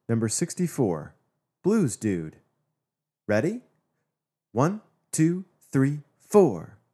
Number 64, Blues Dude. Ready? 1, 2, 3, 4.